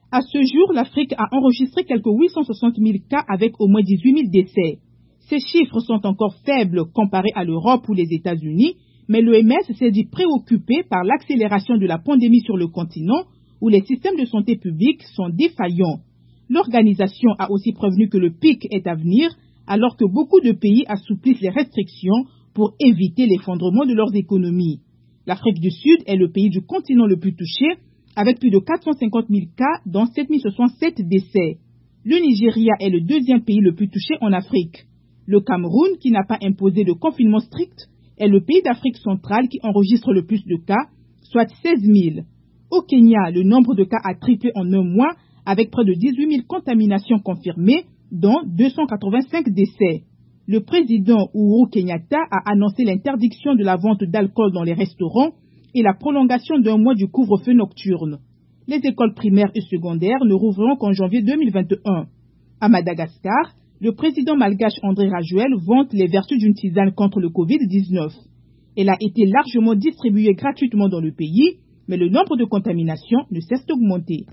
À ce jour, l'Afrique a enregistré quelques 860 000 cas avec au moins 18 000 décès. Ces chiffres sont encore faibles comparés à l'Europe ou les États-Unis, mais l'OMS s'est dit préoccupée par l'accélération de la pandémie sur le continent où les systèmes de santé publique sont défaillants. L'organisation a aussi prévenu que le pic est à venir alors que beaucoup de pays assouplissent les restrictions pour éviter l'effondrement de leurs économies. L'Afrique du Sud est le pays du continent le plus touché, avec plus de 450 000 cas, dont 7 067 décès. Le Nigeria est le deuxième pays le plus touché en Afrique. Le Cameroun, qui n'a pas imposé de confinement strict, est le pays d'Afrique centrale qui enregistre le plus de cas, soit 16 000. Au Kenya, le nombre de cas a triplé en un mois, avec près de 18 000 contaminations confirmées, dont 285 décès. Le président Uhuru Kenyatta a annoncé l'interdiction de la vente d'alcool dans les restaurants et la prolongation d'un mois du couvre-feu nocturne. Les écoles primaires et secondaires ne rouvriront qu'en janvier 2021. À Madagascar, le président malgache André Rajoelina vante les vertus d'une tisane contre le Covid-19. Elle a été largement distribuée gratuitement dans le pays, mais le nombre de contaminations ne cesse d'augmenter.